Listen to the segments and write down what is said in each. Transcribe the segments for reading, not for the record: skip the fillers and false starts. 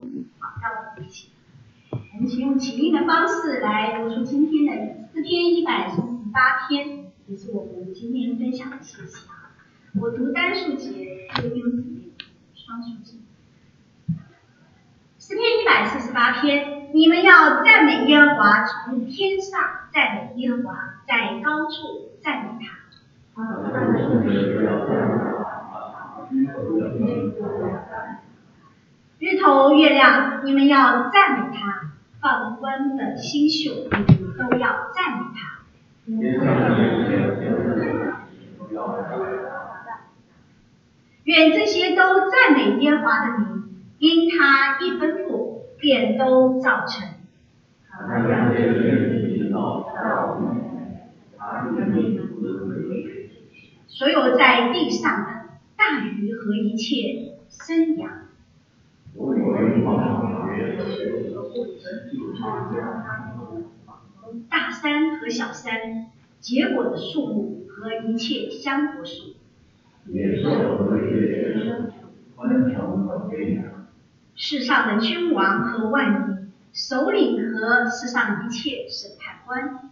好，让我们一起，我们请用起立的方式来读出今天的诗篇148篇，也是我们今天分享的信息啊。我读单数节，弟兄姊妹双数节。诗篇148篇，你们要赞美耶和华，从天上赞美耶和华，在高处赞美他。日头月亮，你们要赞美他；放光的星宿，你们都要赞美他。愿这些都赞美耶和华的名，因他一吩咐，便都造成。所有在地上的大鱼和一切生养，大山和小山，结果的树木和一切香果树，世上的君王和万民，首领和世上一切审判官，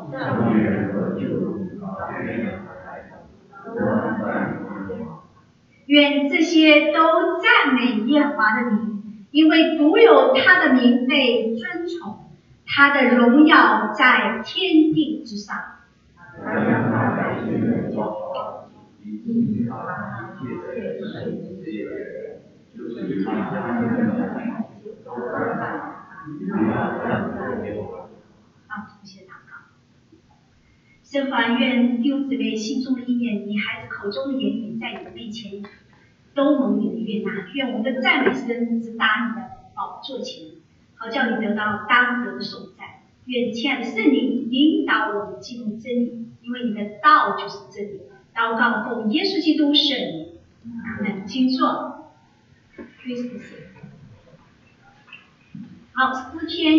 愿这些都赞美耶和华的名，因为独有他的名被尊崇，他的荣耀在天地之上。同学祷告，圣父啊，愿弟兄姊妹心中的意念，你孩子口中的言语，在你的面前都蒙你的悦纳。愿我们的赞美声直达你的宝座前，好叫你得到当得的颂赞。愿亲爱的圣灵引导我们进入真理，因为你的道就是真理。祷告奉耶稣基督圣名，阿们。请坐。好，诗篇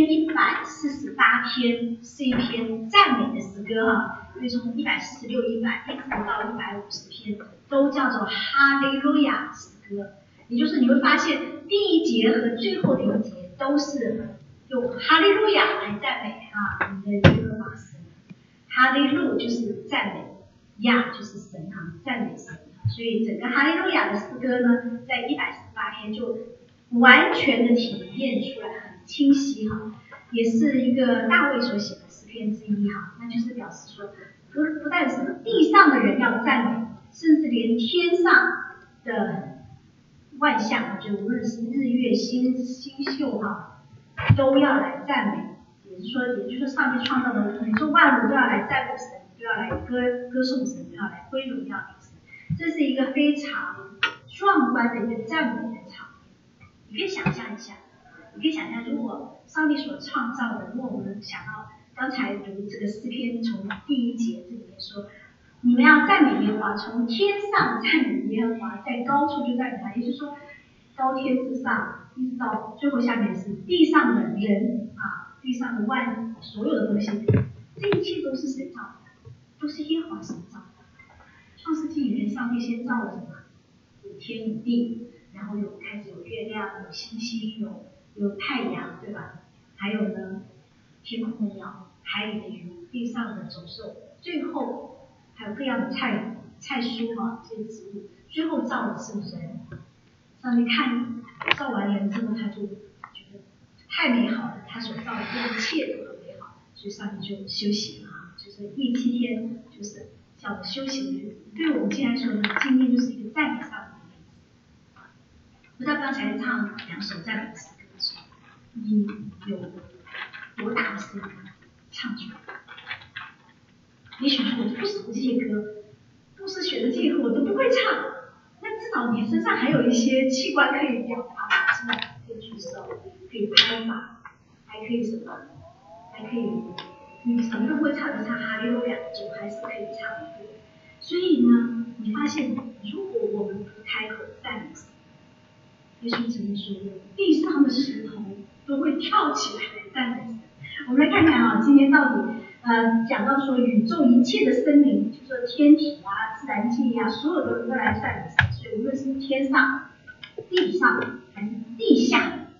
148篇是一篇赞美的诗歌哈，所以从146、100一直到150篇都叫做哈利路亚诗歌。也就是你会发现第一节和最后的一节都是用哈利路亚来赞美啊你的耶和华神。哈利路就是赞美，亚就是神啊，赞美神。所以整个哈利路亚的诗歌呢，在148篇就完全的体验出来，很清晰哈，也是一个大卫所写的诗篇之一哈，那就是表示说，不但是地上的人要赞美，甚至连天上的万象，就无论是日月星宿哈，都要来赞美。也就是说，上帝创造的宇宙万物都要来赞美神，都要来歌颂神，都要来归荣耀给神。这是一个非常壮观的一个赞美的场面。你可以想象一下，如果上帝所创造的，如果我们想到刚才读这个诗篇，从第一节这里面说，你们要赞美耶和华，从天上赞美耶和华，在高处就赞美他，也就是说，高天之上，一直到最后下面是地上的人啊，地上的所有的东西，这一切都是神造的，都是耶和华神造的。创世纪里面，上帝先造了什么？有天有地，然后开始有月亮，有星星，有太阳，对吧？还有呢，天空的鸟，海里的鱼，地上的走兽，最后还有各样的菜蔬哈，这些植物，最后造的是人。上帝看造完人之后，他就觉得太美好了，他所造的这一切都很美好，所以上帝就休息了哈，就是第7天就是叫做休息的日子。对我们今天来说呢，今天就是一个赞美上帝的日子。不知道刚才唱2首赞美诗歌的时候，你有多大的声音唱出来？也许说我不熟这些歌，都是学的这些歌我都不会唱，那至少你身上还有一些器官可以表达，是吧？可以举手，可以拍掌，还可以什么？还可以，你什么都不会唱，就唱哈利路亚，就还是可以唱的。所以呢，你发现如果我们不开口赞美神，耶稣曾经说过，地上的石头都会跳起来赞美神。我们来看看啊，今天到底讲到说宇宙一切的生灵，就说天体啊、自然界啊，所有的都来赞美神。所以无论是天上、地上还是地下，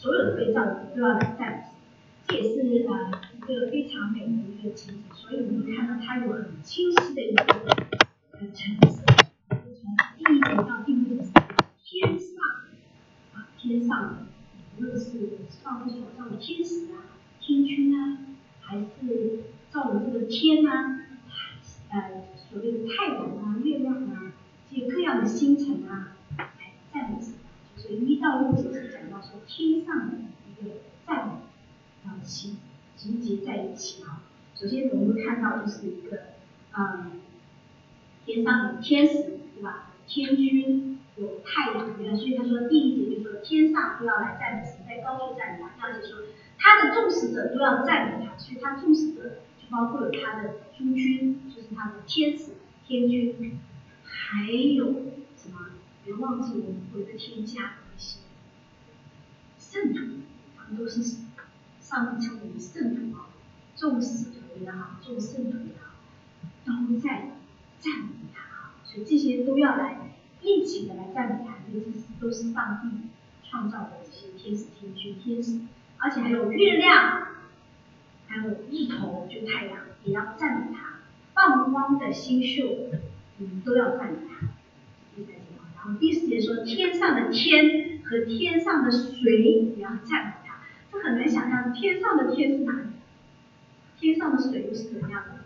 所有的被造物都要来赞美神。这也是一个非常美的一个情景，所以我们看到它有很清晰的一个层次，从第一节到第五节，天上无论是上帝所造的天使啊、天君啊，还是造的这个天啊，所谓的太阳啊、月亮啊，这些各样的星辰啊，来赞美神。所以1到6节是讲到说天上的一个赞美。集结在一起啊。首先我们会看到就是一个天上有天使，对吧？天君有太阳，所以他说第一节就说天上都要来赞美神，在高处赞美他。第二节说他的众使者都要赞美他，所以他众使者就包括有他的诸君，就是他的天使、天君，还有什么？别忘记我们有个天家的一些圣徒，他们都是上帝称为圣徒啊，众使徒也好，众圣徒也好，都在赞美他，所以这些都要来一起的来赞美他，因为这都是上帝创造的这些天使、天君、天使，而且还有月亮，还有日头，就太阳也要赞美他，放光的星宿，都要赞美他。然后第4节说天上的天和天上的水也要赞美他。这很难想象，天上的天是哪里？天上的水又是怎么样的？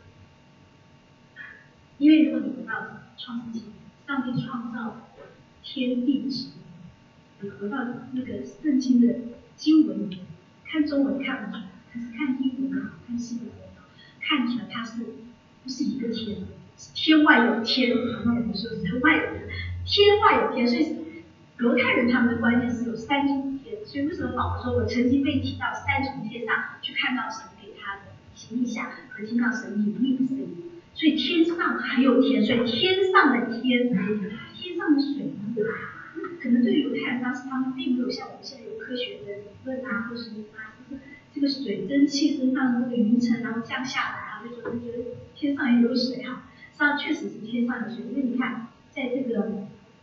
因为如果你回到创世纪，上帝创造天地之，你回到那个圣经的经文里面，看中文看不出来，可是看英文也好，看希伯来也好，看出来它是不是一个天？是天外有天，好像我们说人外有人，天外有天，所以犹太人他们的观念是有3种天，所以为什么保罗说我曾经被提到3重天上去看到神给他的一些意象和听到神隐秘的声音，所以天上还有天，所以天上的天，天上的水呢？可能对于犹太人当时他们并没有像我们现在有科学的理论啊，或者是这个水蒸气升上这个云层，然后降下来啊，就觉得天上也有水啊。实际上确实是天上的水，因为你看在这个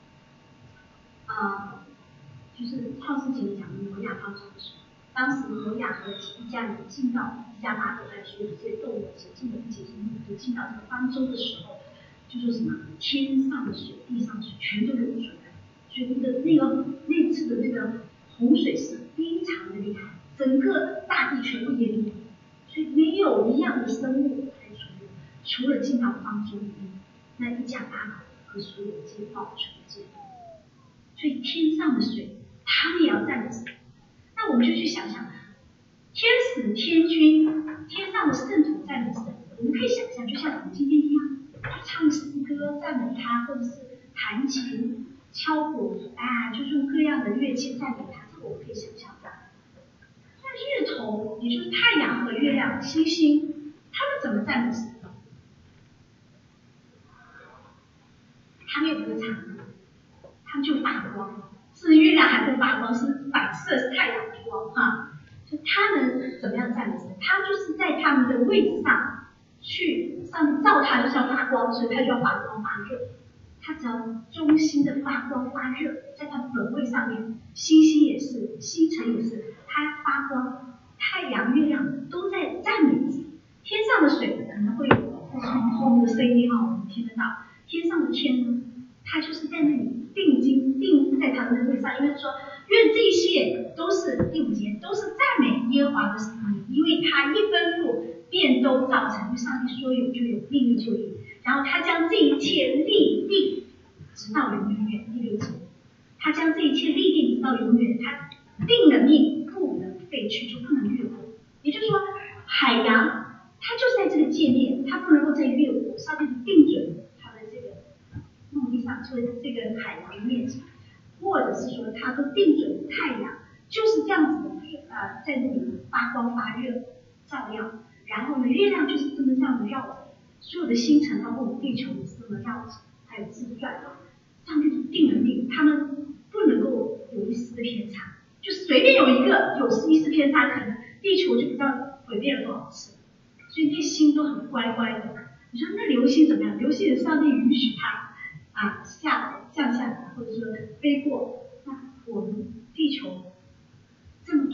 就是创世纪里讲的挪亚方舟的时候，当时挪亚和一家人进到一家八口还有所有的这些动物洁净的洁净物就进到这个方舟的时候，就说什么天上的水、地上的水全都流出来，所以那次的那个洪水是非常的厉害，整个大地全部淹没，所以没有一样的生物还存留，除了进到方舟里面那一家八口和所有的这些保存的这些动物。所以天上的水，他们也要赞美神。那我们就去想想，天使、天君、天上的圣徒赞美神，我们可以想象，就像我们今天一样，唱诗歌赞美他，或者是弹琴、敲鼓，就是用各样的乐器赞美他，这个我们可以想象到。那日头，也就是太阳和月亮、星星，他们怎么赞美神？他们有一个场合。它就发光，是月亮还不发光，是反射是太阳的光啊。就他们怎么样赞美神？他就是在他们的位置上去，上帝造他就是要发光，所以他就要发光发热。他只要忠心的发光发热，在他本位上面，星星也是，星辰也是，它发光，太阳、月亮都在赞美神。天上的水可能会有轰轰的声音我们听得到。天上的天呢？他就是在那里定在他的那个位上，因为说愿这些都是第5节，都是赞美耶和华的神明，因为他一吩咐便都造成，因为上帝说有就有，命立就立，然后他将这一切立定直到永远。第6节，他将这一切立定直到永远，他定了命不能废去，就不能越过。也就是说，海洋它就在这个界面，它不能够再越过，上帝定准它的这个陆地上就是这个海洋的面积，或者是说它都定准太阳就是这样子的在那里发光发热照耀，然后呢月亮就是这样的绕着，所有的星辰包括我们地球也是这么绕着，还有自转，上帝定了命，他们不能够有一丝的偏差，就随便有一个有一丝偏差，可能地球就不知道毁灭了多少次，所以那星都很乖乖的。你说那流星怎么样？流星上帝允许它降下来，或者说飞过，那我们地球这么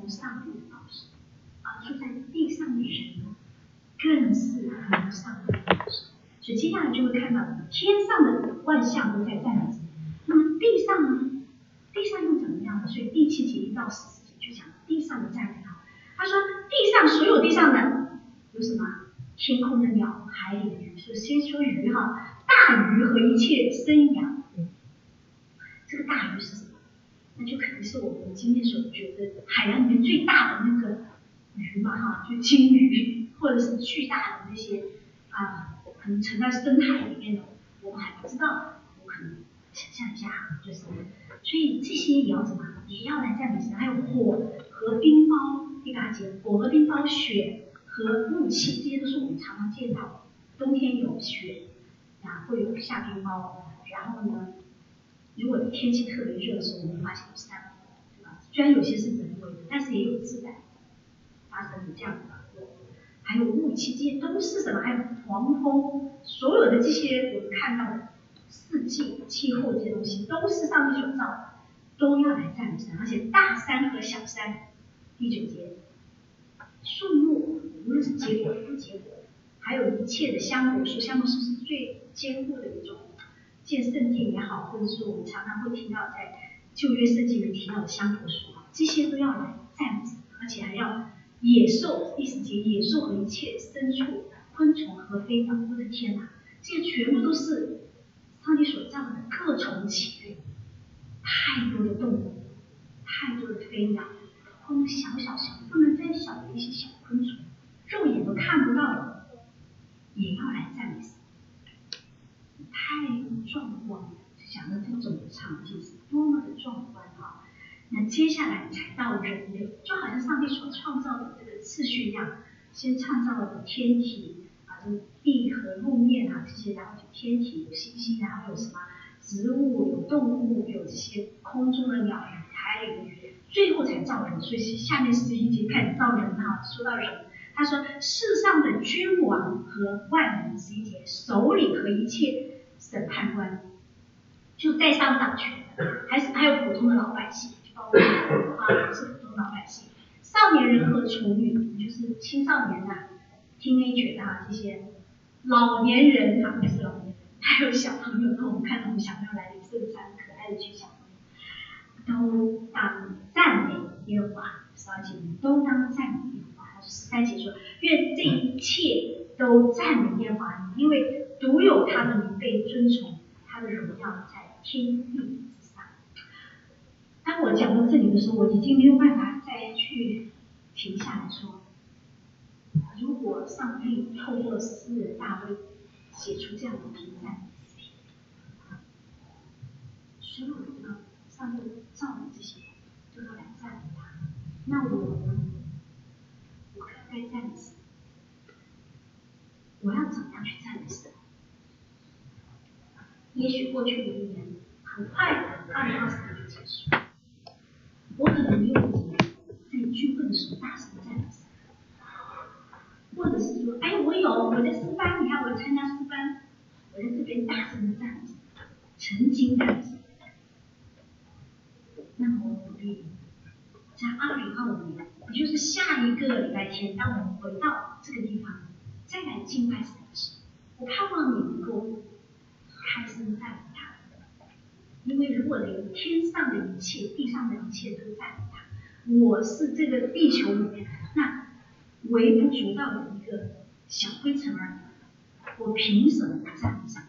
上帝的宝石，而住在地上的人呢，更是蒙上帝的宝石。所以接下来就会看到天上的万象都在赞美神，那么地上呢？地上又怎么样呢？所以第7节1到14节就讲地上的赞美啊。他说地上所有地上的有什么？天空的鸟，海里的鱼。所以先说鱼哈，大鱼和一切生养。这个大鱼是什么？那就可能是我们今天所觉得海洋里面最大的那个鱼嘛哈，就鲸鱼，或者是巨大的那些可能沉在深海里面的，我们还不知道，我可能想象一下，就是，所以这些也要怎么？也要来赞美神。还有火和冰雹，第8节，火和冰雹，雪和雾气，这些都是我们常常见到的。冬天有雪会有下冰雹，然后呢，如果天气特别热的时候，我们发现有山火，对吧？虽然有些是人为的，但是也有自然发生的这样的火。还有雾气，这些都是什么？还有狂风，所有的这些我们看到的四季、气候这些东西，都是上帝所造的，都要来赞美神。而且大山和小山，第9节，树木无论是结果不结果，还有一切的香果树，香果树是最坚固的一种，建圣殿也好，或者是我们常常会听到在旧约圣经里提到的香果树，这些都要来赞美神，而且还要野兽，第10节，野兽和一切牲畜、昆虫和飞鸟。我的天哪，这些全部都是上帝所造的各种其类，太多的动物，太多的飞鸟，光小不能再小的一些小昆虫，肉眼都看不到的，也要来赞美神。太壮观了，想到这种场景是多么的壮观啊！那接下来才到人类，就好像上帝所创造的这个次序一样，先创造了天体这个地和路面这些，然后就天体有星星，然后有什么植物、有动物、有这些空中的鸟语、海里的鱼，最后才造人。所以下面11节开始造人说到人，他说世上的君王和万民，11节，首领和一切审判官，就在上掌权的，还有普通的老百姓，就包括是普通老百姓，少年人和处女，就是青少年teenager 这些，老年人不是老年人，还有小朋友。我们看到我们小朋友来领圣餐，可爱的一群小朋友，都当赞美耶和华。12节，都当赞美耶和华。13节说，愿这一切都赞美耶和华，因为独有他的名被尊崇，他的荣耀在天地之上。当我讲到这里的时候，我已经没有办法再去停下来说，如果上帝透过诗人大卫写出这样的评赞诗篇，所有的上帝造的这些都要来赞美他，那我呢？我该赞美谁？我要怎么样去赞美神？也许过去的1年很快的2020年就结束，我可能没有在聚会的时候大声赞美神，或者是说，我在诗班，你看我参加诗班，我在这边大声的赞美神，曾经赞美神。那么我鼓励在2025年，也就是下一个礼拜天，当我们回到这个地方，再来敬拜神的时候，我盼望你能够开声赞美他，因为如果连天上的一切、地上的一切都赞美他，我是这个地球里面那微不足道的一个小灰尘而已，我凭什么不赞美神？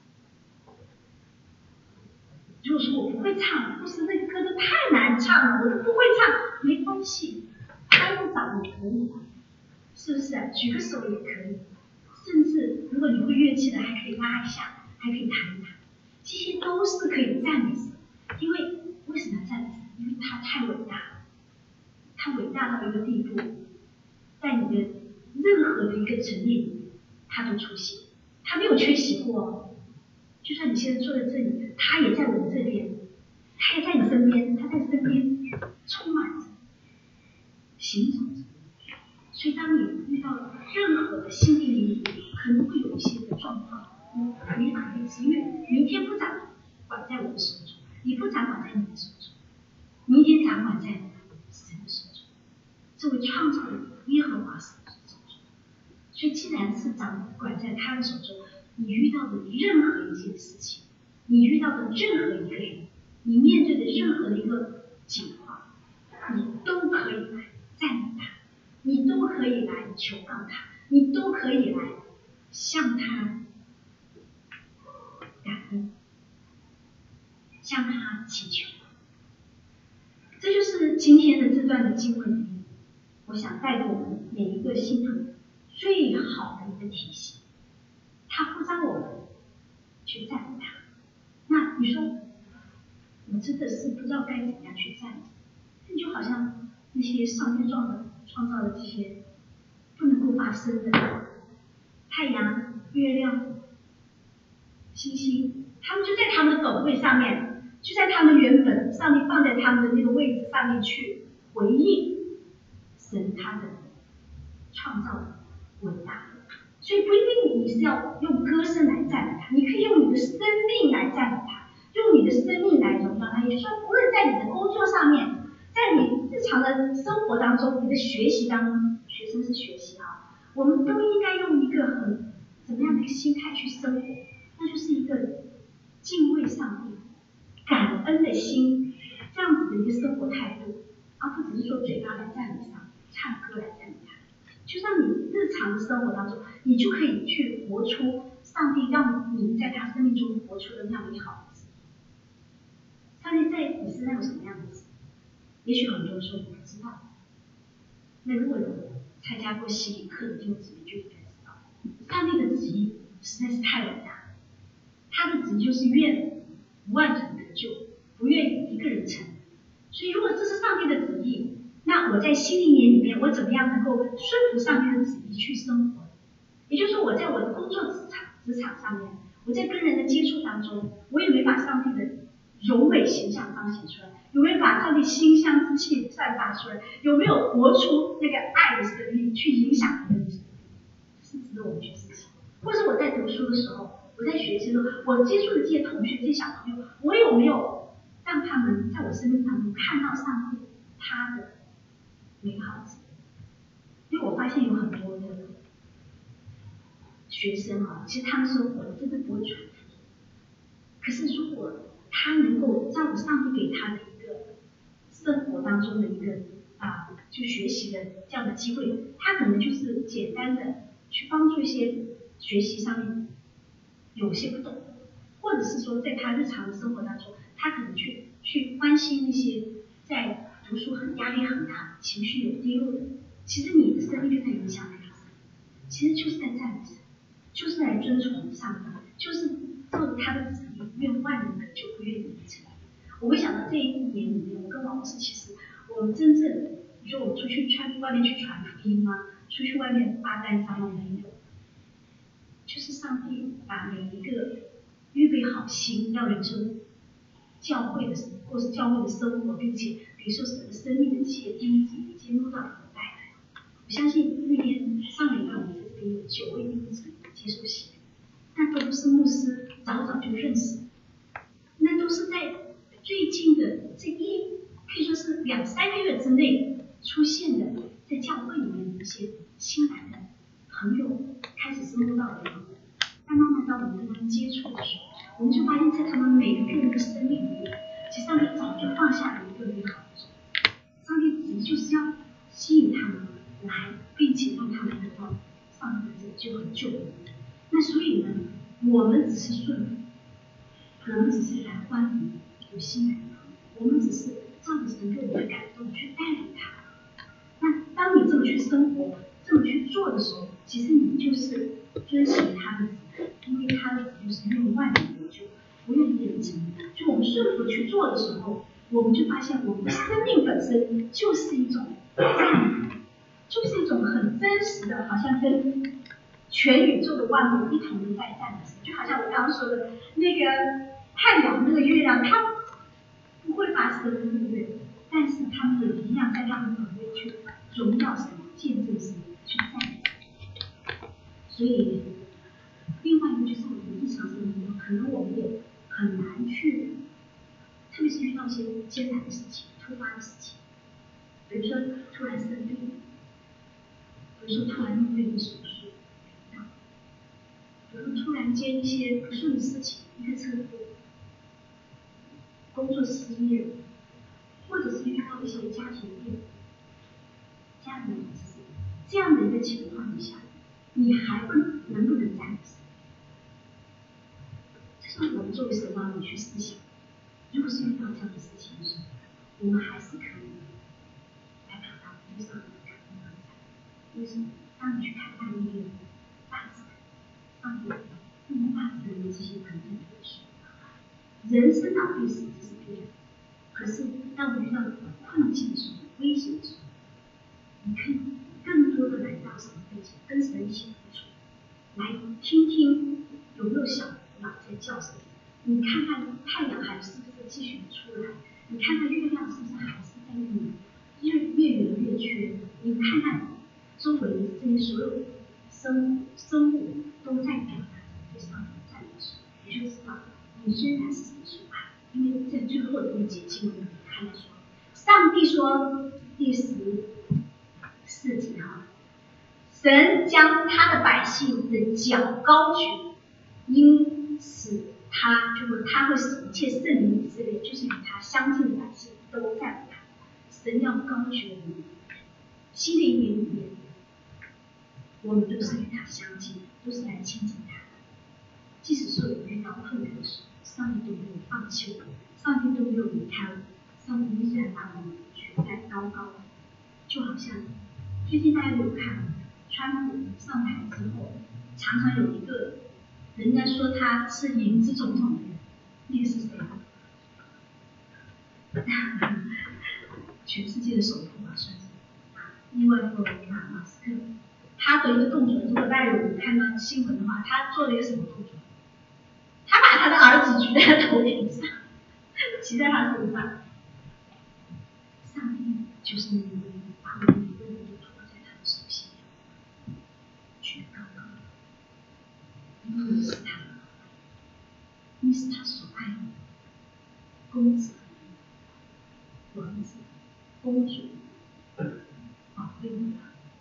如果说我不会唱，或是那个歌都太难唱了，我都不会唱，没关系，拍个掌也可以，是不是举个手也可以，甚至如果你会乐器的，还可以拉一下，还可以弹一弹，这些都是可以赞美神。因为什么要赞美神？因为他太伟大了，他伟大到一个地步，在你的任何的一个层面里面，他都出现，他没有缺席过。就算你现在坐在这里，他也在我们这边，他也在你身边，他在身边充满着，行走着。所以当你遇到任何的心灵里可能会有一些的状况，你可能只因为明天不掌管在我的手中，你不掌管在你的手中，明天掌管在神的手中， 这位创造的耶和华是手中。所以既然是掌管在他的手中，你遇到的任何一件事情，你遇到的任何一个人，你面对的任何一个情况，你都可以来赞美他，你都可以来求告他，你都可以来向他感恩，向他祈求。这就是今天的这段的经文里面，我想带给我们每一个信徒最好的一个提醒。他呼召我们去赞美他。那你说，我真的是不知道该怎么样去赞美，那就好像那些上天创造的这些不能够发声的太阳、月亮、星星，他们就在他们的斗位上面，就在他们原本上帝放在他们的那个位置上面去回应神他的创造的伟大。所以不一定你是要用歌声来赞美他，你可以用你的生命来赞美他，用你的生命来荣耀他。也就是说，无论在你的工作上面，在你日常的生活当中，你的学习当中，学生是学习啊，我们都应该用一个很怎么样的一个心态去生活，那就是一个敬畏上帝、感恩的心，这样子的一个生活态度，而不只是说嘴巴来赞美上帝、唱歌来赞美他。就让你日常的生活当中，你就可以去活出上帝让你在他生命中活出的那样美好的旨意。上帝在你身上有什么样的旨意？也许很多人说你不知道。那如果有参加过洗礼课的弟兄姊妹就应该知道，上帝的旨意实在是太伟大了。他的旨意就是愿万人得救，不愿一个人成。所以如果这是上帝的旨意，那我在新一年里面，我怎么样能够顺服上帝的旨意去生活？也就是说，我在我的工作职场上面，我在跟人的接触当中，我有没有把上帝的柔美形象彰显出来？有没有把上帝馨香之气散发出来？有没有活出那个爱的生命去影响别人的生命？是值得我们去思考。或者我在读书的时候，我在学习的时候，我接触的这些同学、这些小朋友，我有没有让他们在我生命当中看到上帝他的美好之处？因为我发现有很多的学生啊，其实他们生活真的不会传福音。可是如果他能够照着上帝给他的一个生活当中的一个就学习的这样的机会，他可能就是简单的去帮助一些学习上面有些不懂，或者是说在他日常的生活当中，他可能去关心那些在读书压力很大、情绪有低落的。其实你的生命就在影响那个人，其实就是在赞美神，就是来遵从上帝，就是照着他的旨意，愿万人得救，不愿一人成。我会想到这一年里面，我跟王老师其实我们真正，你说我们出去外面去传福音吗？出去外面发单张吗？没有，就是上帝把每一个预备好心要人生教会的或是教会的生活，并且比如说神的生命的这些因子已经落到你的带来。我相信那天上礼拜我们在这边有9位弟兄姊妹接受洗礼，那都不是牧师早就认识，那都是在最近的可以说是2-3个月之内出现的，在教会里面的一些新来的朋友开始深入到我们，但慢慢到我们跟他们接触的时候，我们就发现在他们每一个人的生命里面，其实上帝早就放下了一个美好的种子。上帝旨意就是要吸引他们来，并且让他们得到上帝的拯救和救恩。那所以呢，我们只是顺服，我们只是来欢迎有新来的朋友，我们只是照着神对我们的感动去带领他。那当你这么去生活、这么去做的时候，其实你就是遵循他的旨意，因为他的旨意就是愿万人得救，不愿一人成。就我们顺服去做的时候，我们就发现我们的生命本身就是一种赞美，就是一种很真实的，好像跟全宇宙的万物一同的在赞美神。就好像我刚刚说的那个太阳、那个月亮，它不会发声，对不对？但是他们有一样在他们本位去荣耀神、见证神、去赞美神。所以，另外一个就是我们日常生活中，可能我们也很难去，特别是遇到一些艰难的事情、突发的事情， 比如说突然生病，比如说突然面对一个手术，比如说突然间一些不顺的事情，一个车祸，工作失业，或者是遇到一些家庭变故、家人的事，这样的一个情况下，你还能不能站死？这是我们作为神儿女去思想，如果是遇到这样的事情的时候，我们还是可以来表达对上帝的感恩和赞美。为什么？当你去看待那个大自然、上帝用大自然的这些等等的时候，人生老病死这是必然。可是当我们遇到困境的时候、危险的时候，你可以更多的来到神的面前，跟神一起独处，来听听有没有小鸟在叫声。你看看太阳还是不是继续出来？你看看月亮是不是还是在那里越圆越缺？你看看周围的这些所有生物都在表达对上帝的赞美的时候，你就知道你虽然是神所爱，因为在最后的一节经文里看到说，上帝说第14节哈，神将他的百姓的脚高举，因此他会使一切圣灵以色列，就是与他相近的百姓都赞美他。神要高举我们，新的一年里面，我们都是与他相近的，都是来亲近他的。即使是我们遇到困难的时候，上帝都没有放弃我们，上帝都没有离开我们，上帝依然把我们举在高高的。就好像最近大家有看川普上台之后，常常有一个人家说他是影子总统的人，那个是谁？全世界的首富吧，算是另外一个马斯克，他的一个动作，如果大家有看到新闻的话，他做了一个什么动作？他把他的儿子举在头顶上，骑在他身上。上帝就是那个把我们每个人都托在他的手心，举高高的，因为你是他的，你是他所爱的公子、王子、公主、宝贝的。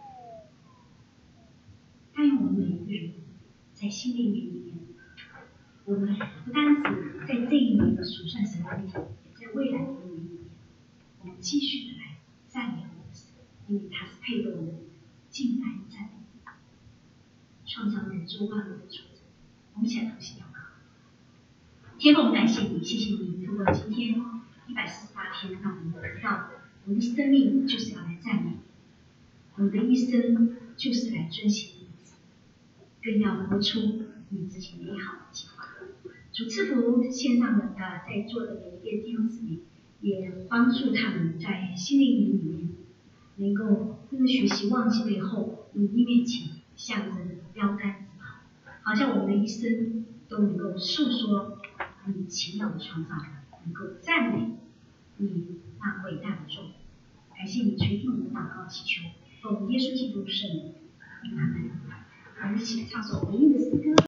但愿我们每一个人在新的一年里面，我们不单只在这一年的数算神的日子，也在未来的一年里面，我们继续的来赞美我们的神，因为他是配得我们敬拜赞美，创造宇宙万物的主宰。我们一起来同心祷告。天父，我们感谢你，谢谢你通过今天148天，让我们知道我们的生命就是要来赞美你，我们的一生就是来遵循你的旨意，更要活出你自己美好的计划。主赐福线上的在座的每一位弟兄姊妹，也帮助他们在新的一年里面，能够因为学习忘记背后，你一面前向着标杆直跑，好像我们的一生都能够诉说你奇妙的创造，能够赞美你那伟大的作为。感谢你垂听我们的祷告祈求，奉耶稣基督圣名，阿门。我们一起唱首回应的诗歌。